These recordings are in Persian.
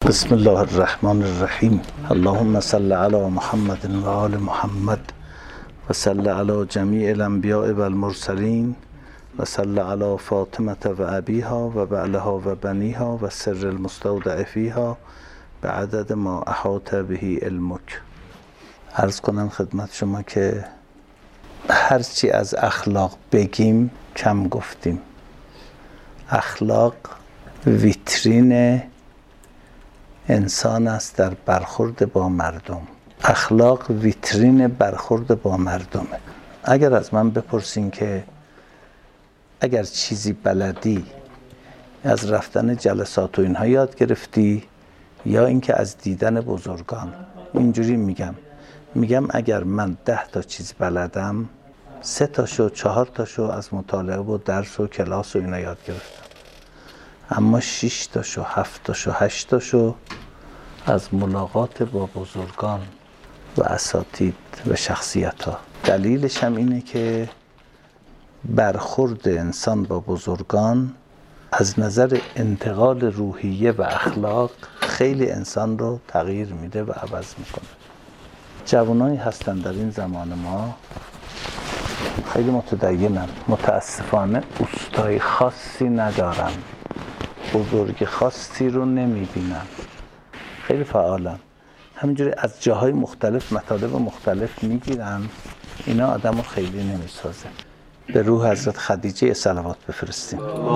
بسم الله الرحمن الرحیم. اللهم صل علی محمد و آل محمد و صل علی جمیع الانبیاء و المرسلین و صل علی فاطمه و ابیها و بعلها و بنیها و سر المستودع فیها به عدد ما احاط به علمک. عرض کنم خدمت شما که هرچی از اخلاق بگیم کم گفتیم. اخلاق ویترین انسان است در برخورد با مردم. اخلاق ویترین برخورد با مردمه. اگر از من بپرسین که اگر چیزی بلدی از رفتن جلسات و اینها یاد گرفتی یا اینکه از دیدن بزرگان، اینجوری میگم اگر من 10 تا چیز بلدم 3 تاشو 4 تاشو از مطالعه و درس و کلاس و اینا یاد گرفتم، اما 6 تاشو 7 تاشو 8 تاشو از ملاقات با بزرگان و اساتید و شخصیت ها. دلیلش هم اینه که برخورد انسان با بزرگان از نظر انتقال روحیه و اخلاق خیلی انسان رو تغییر میده و عوض میکنه. جوانایی هستن در این زمان ما خیلی متدینن، متاسفانه اوستای خاصی ندارن، بزرگ خاصی رو نمیبینن، خیلی فعالن، همینجوری از جاهای مختلف مطالب مختلف میگیرن. اینا آدم رو خیلی نمیسازه. به روح حضرت خدیجه صلوات بفرستیم.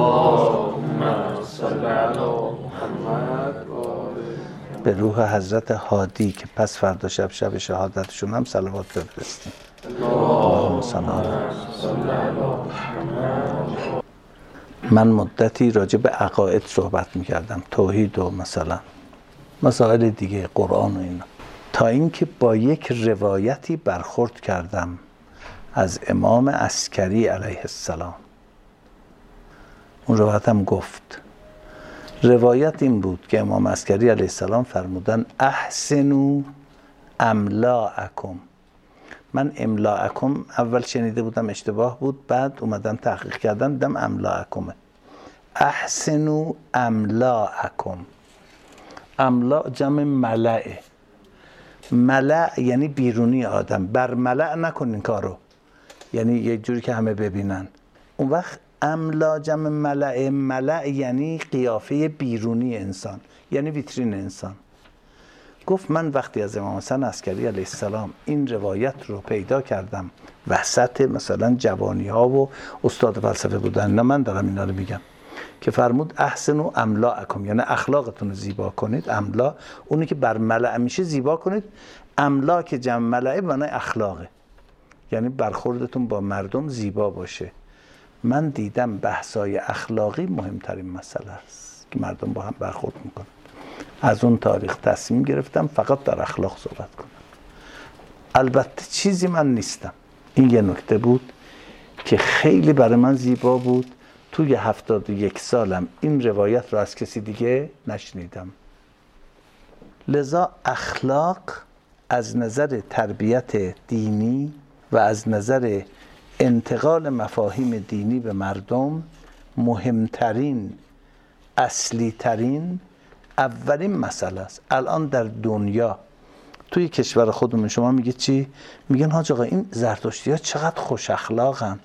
به روح حضرت هادی که پس فردا شب شهادتشون هم صلوات بفرستیم. من مدتی راجع به عقاید صحبت میکردم، توحید و مثلا مسائل دیگه، قرآن و اینا، تا اینکه با یک روایتی برخورد کردم از امام عسکری علیه السلام. اون روایت هم گفت، روایت این بود که امام عسکری علیه السلام فرمودن احسنوا املاءکم. من املاءکم اول شنیده بودم اشتباه بود، بعد اومدم تحقیق کردم دیدم املاءکمه. احسنوا املاءکم. املاء جمع ملعه. ملع یعنی بیرونی آدم. بر ملع نکنین کارو، یعنی یه جوری که همه ببینن. اون وقت املا جمع ملعه. ملع یعنی قیافه بیرونی انسان، یعنی ویترین انسان. گفت من وقتی از امام حسن عسکری علیه السلام این روایت رو پیدا کردم وسط مثلا جوانی ها و استاد فلسفه بودن، نه من دارم اینا رو میگم، که فرمود احسنوا املاءکم، یعنی اخلاقتون رو زیبا کنید. املا اونی که بر ملع میشه زیبا کنید. املا که جمع ملعه معنی اخلاقه، یعنی برخوردتون با مردم زیبا باشه. من دیدم بحثای اخلاقی مهمترین مسئله است که مردم با هم برخورد میکنن. از اون تاریخ تصمیم گرفتم فقط در اخلاق صحبت کنم. البته چیزی من نیستم. این یه نکته بود که خیلی برای من زیبا بود. توی 71 سالم این روایت رو از کسی دیگه نشنیدم. لذا اخلاق از نظر تربیت دینی و از نظر انتقال مفاهیم دینی به مردم مهمترین، اصلی ترین، اولین مسئله است. الان در دنیا توی کشور خودمون شما میگید چی؟ میگن حاج آقا این زرتشتی ها چقدر خوش اخلاقن.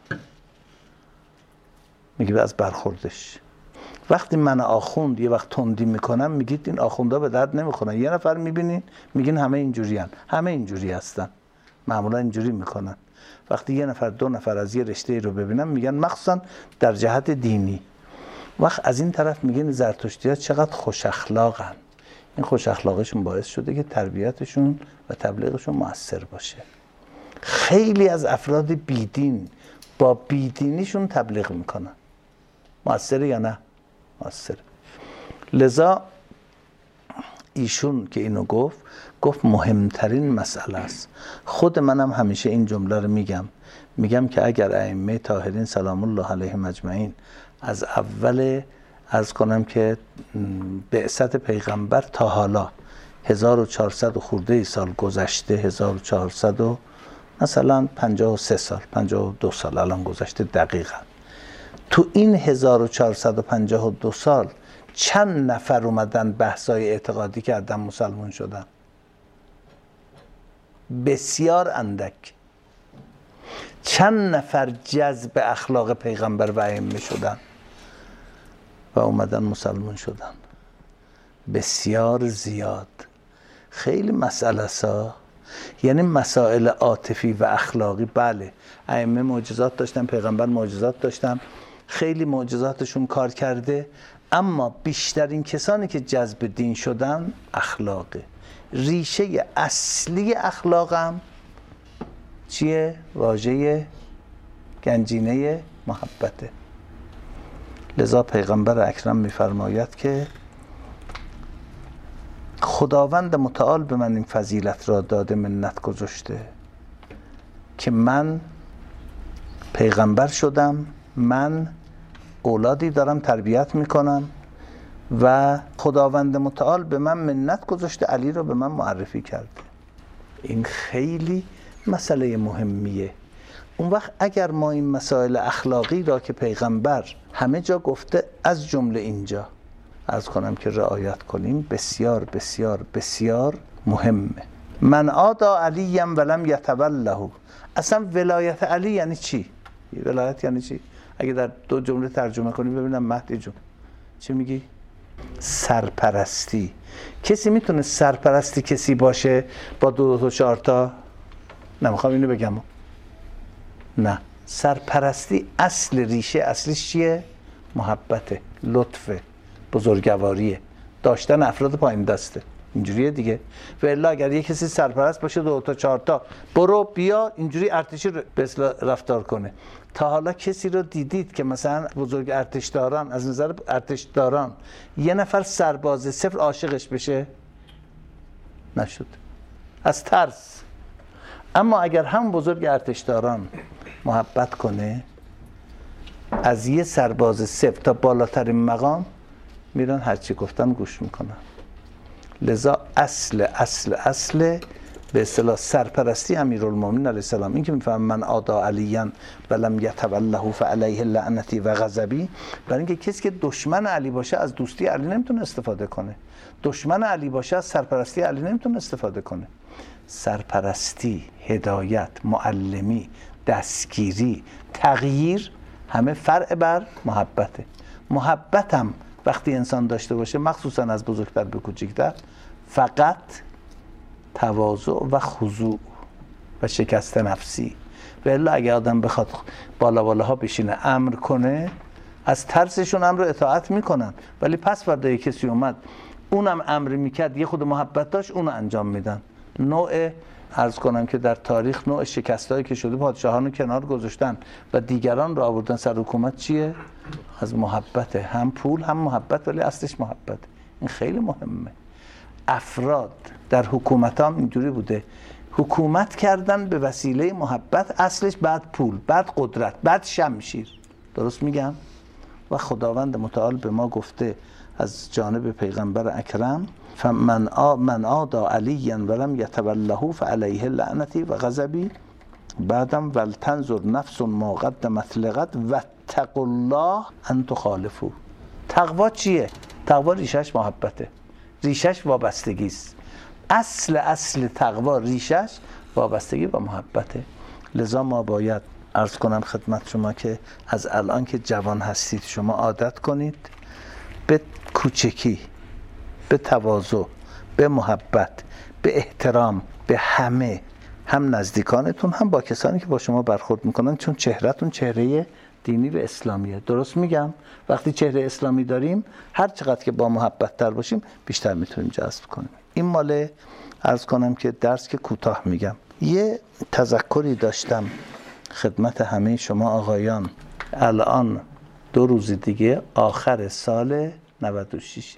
میگه از برخوردش. وقتی من آخوند یه وقت تندی میکنم میگید این آخوندا به درد نمیخورن. یه نفر میبینین میگین همه اینجوری هن. همه اینجوری هستن، معمولا اینجوری میکنن. وقتی یه نفر 2 نفر از یه رشته رو ببینم میگن مخصوصا در جهت دینی. وقت از این طرف میگن زرتشتی ها چقدر خوش اخلاقن. این خوش اخلاقشون باعث شده که تربیتشون و تبلیغشون مؤثر باشه. خیلی از افراد بیدین با بیدینیشون تبلیغ میکنن. مؤثره یا نه؟ مؤثره. لذا ایشون که اینو گفت مهمترین مسئله است. خود منم همیشه این جمله رو میگم که اگر ائمه طاهرین سلام الله علیهم اجمعین از اول عرض کنم که بعثت پیغمبر تا حالا 1400 خورده سال گذشته، 1400 و مثلا 53 سال 52 سال الان گذشته دقیقا. تو این 1452 سال چند نفر اومدن بحثای اعتقادی کردن مسلمان شدن؟ بسیار اندک. چند نفر جذب اخلاق پیغمبر و ائمه شدن و اومدن مسلمان شدن؟ بسیار زیاد. خیلی مسئله سا، یعنی مسائل عاطفی و اخلاقی، بله ائمه معجزات داشتن، پیغمبر معجزات داشتن، خیلی معجزاتشون کار کرده، اما بیشترین کسانی که جذب دین شدن اخلاقه. ریشه اصلی اخلاقم چیه؟ واژه گنجینه محبته. لذا پیغمبر اکرم میفرماید که خداوند متعال به من این فضیلت را داده، منت گذاشته که من پیغمبر شدم، من اولادی دارم تربیت میکنم و خداوند متعال به من منت گذاشته، علی رو به من معرفی کرده. این خیلی مسئله مهمیه. اون وقت اگر ما این مسائل اخلاقی را که پیغمبر همه جا گفته، از جمله اینجا عرض کنم که رعایت کنیم، بسیار بسیار بسیار مهمه. من عادا علی ولم یتوله. اصلا ولایت علی یعنی چی؟ ولایت یعنی چی؟ اگه در دو جمله ترجمه کنیم ببینم مهدی جون چی میگی؟ سرپرستی. کسی میتونه سرپرستی کسی باشه با دو تا چهار تا؟ نمیخوام اینو بگم. نه، سرپرستی اصل ریشه اصلیش چیه؟ محبته، لطفه، بزرگواریه، داشتن افراد پایین دسته. اینجوریه دیگه. و الا اگر یه کسی سرپرست باشه دو تا چهار تا برو بیا اینجوری ارتشی به اصطلاح رفتار کنه. تا حالا کسی رو دیدید که مثلا بزرگ ارتشداران، از نظر ارتشداران یه نفر سرباز صفر عاشقش بشه؟ نشد، از ترس. اما اگر هم بزرگ ارتشداران محبت کنه، از یه سرباز صفر تا بالاترین مقام میرن هرچی گفتن گوش میکنن. لذا اصل به اصطلاح سرپرستی امیرالمومنین علیه السلام، این که میفهم من عادا علیاً ولم یتوله فعلیه لعنتی و غضبی، برای اینکه کسی که دشمن علی باشه از دوستی علی نمیتونه استفاده کنه، دشمن علی باشه از سرپرستی علی نمیتونه استفاده کنه. سرپرستی، هدایت، معلمی، دستگیری، تغییر، همه فرع بر محبته. محبتم وقتی انسان داشته باشه، مخصوصا از بزرگتر به کوچکتر، فقط تواضع و خضوع و شکست نفسی. و الا اگه آدم بخواد بالاها بشینه امر کنه، از ترسشون امر رو اطاعت میکنن، ولی پس فردا کسی اومد اونم امر میکرد، یه خود محبت داشت، اونو انجام میدن. نوع عرض کنم که در تاریخ نوع شکستایی که شده، پادشاهان رو کنار گذاشتن و دیگران رو آوردن سر حکومت، چیه؟ از محبته. هم پول هم محبت، ولی اصلش محبت. این خیلی مهمه. افراد در حکومت هم اینجوری بوده، حکومت کردن به وسیله محبت، اصلش بعد پول، بعد قدرت، بعد شمشیر. درست میگم؟ و خداوند متعال به ما گفته از جانب پیغمبر اکرم من عادا علی ولم یتوله فعلیه لعنتی و غضبی، بعدم ولتنظر نفس ما قدمت لغد واتقوا الله ان تخالفوا. تقوا چیه؟ تقوا ریشش محبته، ریشش وابستگی است. اصل تقوا ریشش وابستگی و محبته. لذا ما باید عرض کنم خدمت شما که از الان که جوان هستید شما عادت کنید به کوچکی، به تواضع، به محبت، به احترام به همه، هم نزدیکانتون هم با کسانی که با شما برخورد میکنن، چون چهرهتون چهره دینی و اسلامیه. درست میگم؟ وقتی چهره اسلامی داریم، هر چقدر که با محبت تر باشیم بیشتر میتونیم جذب کنیم. این ماله عرض کنم که درس که کوتاه میگم. یه تذکری داشتم خدمت همه شما آقایان. الان 2 روز دیگه آخر سال 96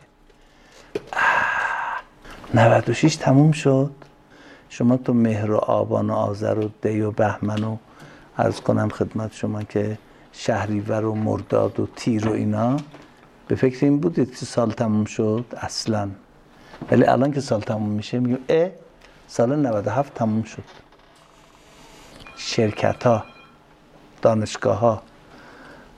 96 تموم شد. شما تو مهر و آبان و آذر و دی و بهمن و عرض کنم خدمت شما که شهریور و مرداد و تیر و اینا به فکر این بودید که سال تموم شد؟ اصلا. ولی الان که سال تموم میشه میگم سال 97 تموم شد. شرکت ها، دانشگاه ها،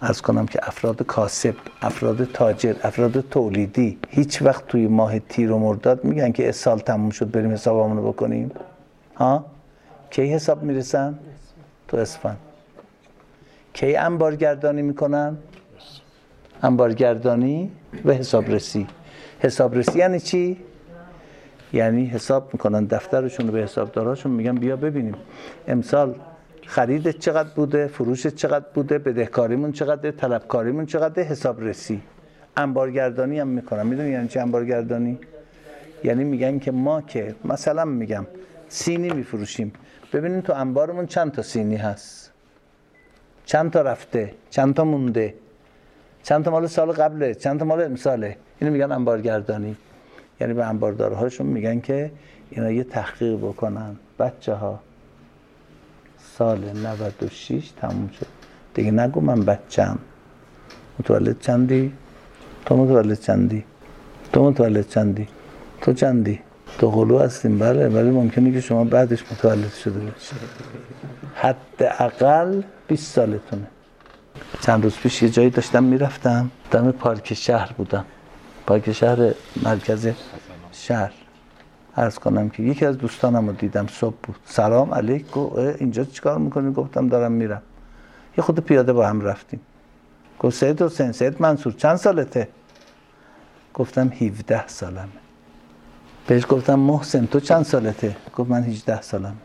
عرض کنم که افراد کاسب، افراد تاجر، افراد تولیدی هیچ وقت توی ماه تیر و مرداد میگن که سال تموم شد بریم حسابمون رو بکنیم؟ ها؟ کی حساب میرسن؟ تو اسفند. کی انبارگردانی میکنن؟ انبارگردانی و حسابرسی. حسابرسی یعنی چی؟ یعنی حساب میکنن دفترشون رو به حسابداراشون، میگن بیا ببینیم امسال خریدت چقدر بوده، فروشت چقدر بوده، بدهکاریمون چقدره، طلبکاریمون چقدره، حسابرسی. انبارگردانی هم میکنن. میدونی یعنی چی انبارگردانی؟ یعنی میگن که ما که مثلا میگم سینی میفروشیم، ببینیم تو انبارمون چند تا سینی هست، چند تا رفته، چند تا مونده، چند تا مال سال قبله، چند تا مال امساله. اینو میگن انبارگردانی. یعنی به انباردارهاشون میگن که اینا یه تحقیق بکنن. بچه‌ها سال 96 تموم شد دیگه، نگو من بچه‌ام. متولد چندی؟ تو متولد چندی؟ تو متولد چندی؟ تو چندی؟ تو قلو هستیم. بله، ولی ممکنه که شما بعدش متولد شده باشید. حداقل 20 سالتونه. چند روز پیش یه جایی داشتم میرفتم، دم پارک شهر بودم، پارک شهر مرکز شهر. عرض کنم که یکی از دوستانم رو دیدم، صبح بود، سلام علیک، گفت اینجا چیکار میکنی؟ گفتم دارم میرم. یه خود پیاده با هم رفتیم. گفت سید حسین، سید منصور چند سالته؟ گفتم 17 سالمه. بهش گفتم محسن تو چند سالته؟ گفت من 18 سالمه.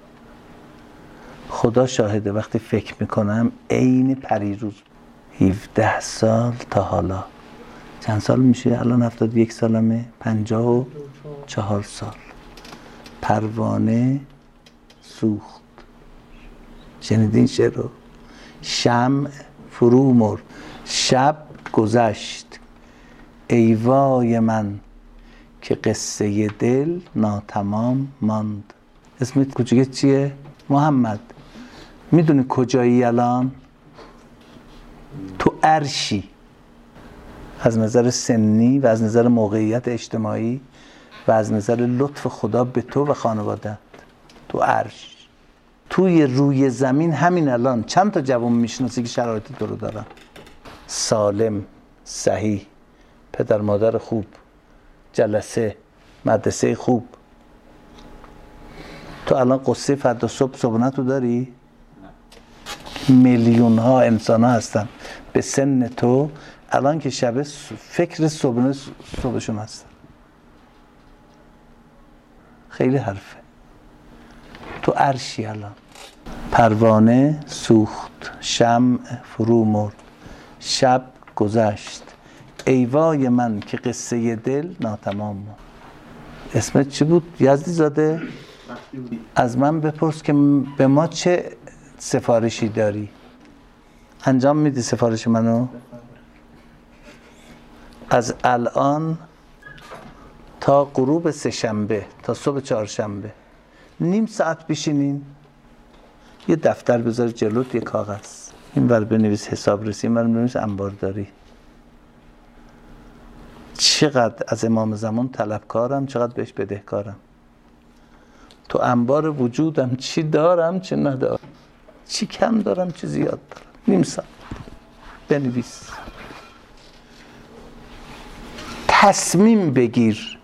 خدا شاهده وقتی فکر میکنم عین پریروز. 17 سال تا حالا چند سال میشه؟ الان 71 سالمه، 54 سال. پروانه سوخت. شنیدین شعر رو؟ شمع فرو مرد، شب گذشت، ای وای من که قصه دل ناتمام ماند. اسمت کوچیکت چیه؟ محمد. میدونی کجایی الان؟ تو عرشی. از نظر سنی و از نظر موقعیت اجتماعی و از نظر لطف خدا به تو و خانواده‌ات، تو عرش. توی روی زمین همین الان چند تا جوان میشناسی که شرایط تو رو دارن؟ سالم، صحیح، پدر مادر خوب، جلسه، مدرسه خوب. تو الان قصه فردا صبح صبحانه تو داری؟ میلیون ها انسان ها هستن به سن تو الان که شبه فکر صبحشون هستن. خیلی حرفه. تو عرشی الان. پروانه سوخت، شمع فرو مرد، شب گذشت، ای وای من که قصه دل ناتمام ماند. اسمت چی بود یزدی زاده؟ از من بپرس که به ما چه سفارشی داری؟ انجام میدی سفارش منو؟ از الان تا غروب سه‌شنبه تا صبح چهارشنبه نیم ساعت بشینین، یه دفتر بذار جلوت، یه کاغذ، این ور بنویس حسابرسی، این ور بنویس انبارداری. چقدر از امام زمان طلبکارم، چقدر بهش بدهکارم. تو انبار وجودم چی دارم چی ندارم، چی کم دارم چی زیاد دارم. نیم ساعت بنویس. تصمیم بگیر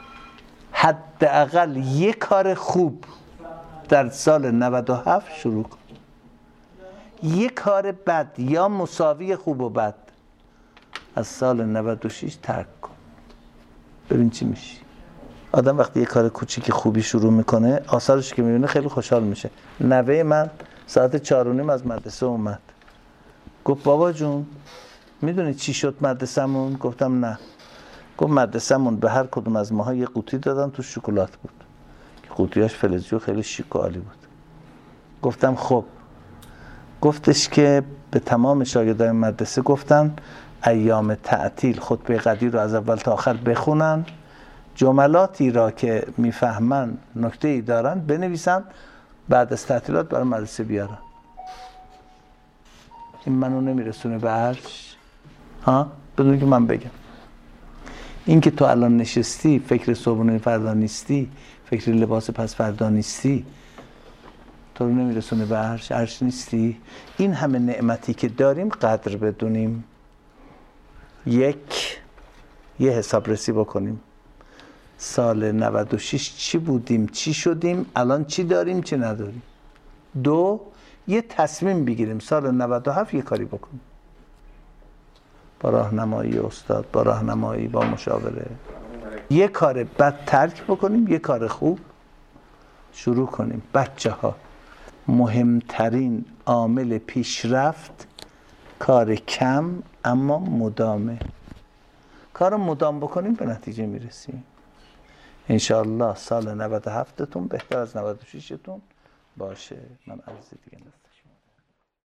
حداقل یک کار خوب در سال 97 شروع کن. یک کار بد یا مساوی خوب و بد از سال 96 ترک کن. ببین چی میشی. آدم وقتی یک کار کوچیک خوبی شروع میکنه، آثارش که میبینه خیلی خوشحال میشه. نوه من ساعت 4:30 از مدرسه اومد، گفت بابا جون میدونی چی شد مدرسمون؟ گفتم نه. گفت مدرسمون به هر کدوم از ماها یه قوطی دادن تو شکلات بود که قوطیاش فلزی و خیلی شیک و عالی بود. گفتم خب. گفتش که به تمام شاگردای مدرسه گفتن ایام تعطیل خطبه قدیر رو از اول تا آخر بخونن، جملاتی را که میفهمن نکته‌ای دارن بنویسن، بعد از تعطیلات برای مدرسه بیارن. این منو نمیرسونه به عرش؟ ها؟ بدون که من بگم. این که تو الان نشستی فکر صبحونه فردا نیستی، فکر لباس پس فردا نیستی، تو رو نمیرسونه به عرش نیستی. این همه نعمتی که داریم قدر بدونیم. یه حساب رسی بکنیم. سال 96 چی بودیم، چی شدیم، الان چی داریم، چی نداریم. 2 یه تصمیم بگیریم سال 97 یه کاری بکنیم. با راهنمایی استاد، با راهنمایی، با مشاوره. یه کار بد ترک بکنیم، یه کار خوب شروع کنیم. بچه‌ها، مهمترین عامل پیشرفت کار کم اما مدامه. کار مدام بکنیم به نتیجه میرسیم. انشاءالله سال 97تون بهتر از 96تون باشه. من عرض دیگه